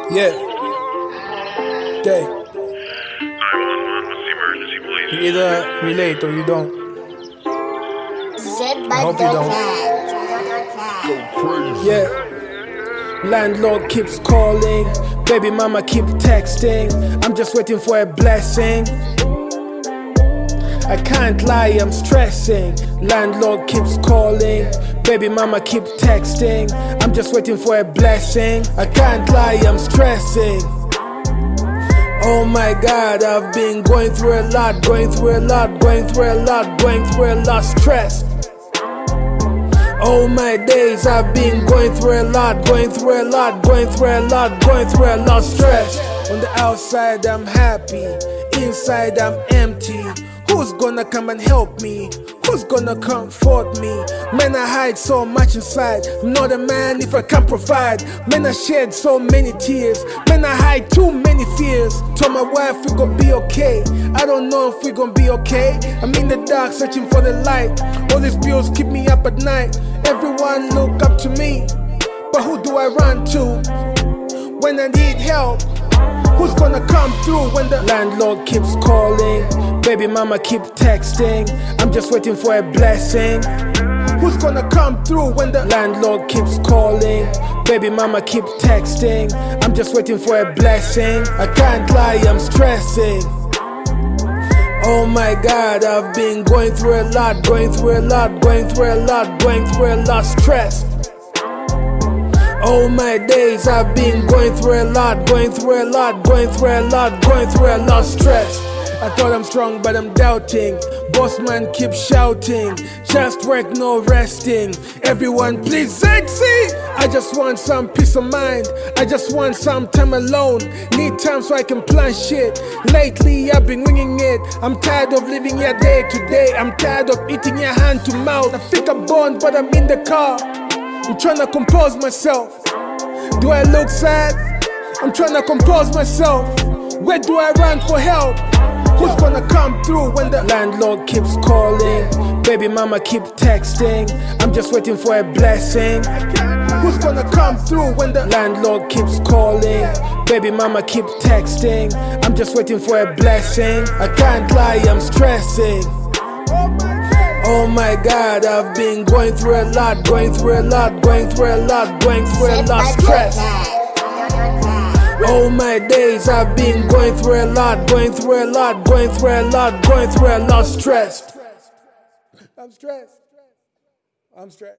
Yeah. Day. 911, what's the emergency, please? You either relate or you don't. I hope you don't. Yeah. Landlord keeps calling, baby mama keep texting. I'm just waiting for a blessing. I can't lie, I'm stressing. Landlord keeps calling, baby mama keep texting. I'm just waiting for a blessing. I can't lie, I'm stressing. Oh my God, I've been going through a lot, going through a lot, going through a lot, going through a lot, stressed. All my days I've been going through a lot, going through a lot, going through a lot, going through a lot, stressed. On the outside I'm happy, inside I'm empty. Who's gonna come and help me? Who's gonna comfort me? Man, I hide so much inside. I'm not a man if I can't provide. Man, I shed so many tears. Man, I hide too many fears. Told my wife we gon' be okay. I don't know if we gon' be okay. I'm in the dark searching for the light. All these bills keep me up at night. Everyone look up to me, but who do I run to when I need help? Who's gonna come through when the landlord keeps calling? Baby mama keep texting. I'm just waiting for a blessing. Who's gonna come through when the landlord keeps calling? Baby mama keep texting. I'm just waiting for a blessing. I can't lie, I'm stressing. Oh my God, I've been going through a lot, going through a lot, going through a lot, going through a lot, stressed. All my days I've been going through a lot, going through a lot, going through a lot, going through a lot, stress. I thought I'm strong but I'm doubting. Boss man keeps shouting, just work no resting. Everyone please succeed. I just want some peace of mind. I just want some time alone. Need time so I can plan shit. Lately I've been winging it. I'm tired of living here day to day. I'm tired of eating your hand to mouth. I think I'm born but I'm in the car. I'm trying to compose myself. Do I look sad? I'm trying to compose myself. Where do I run for help? Who's gonna come through when the landlord keeps calling? Baby mama keep texting. I'm just waiting for a blessing. Who's gonna come through when the landlord keeps calling? Baby mama keep texting. I'm just waiting for a blessing. I can't lie, I'm stressing. Oh my God, I've been going through a lot, going through a lot, going through a lot, going through a lot, stress. All my days I've been going through a lot, going through a lot, going through a lot, going through a lot, stressed. I'm stressed. I'm stressed.